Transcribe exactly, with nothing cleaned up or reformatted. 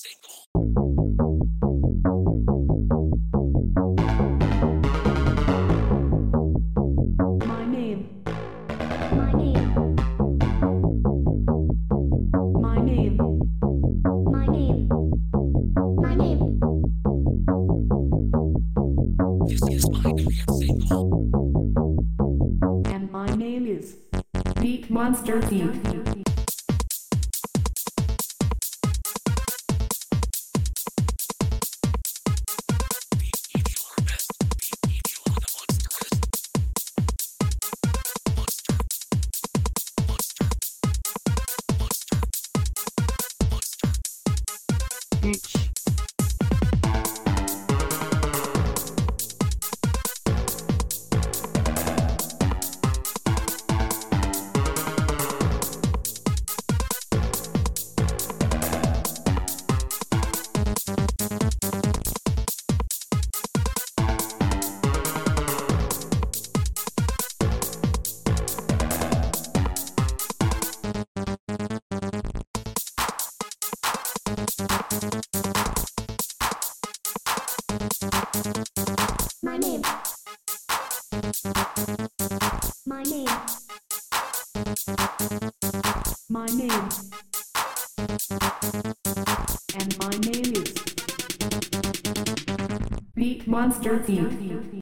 My name. My name. My name. My name. My name. This is my Korean single. And my name is Beat Monster Beat. Bitch. My name. My name. My name. And my name is Beat Monster Beat.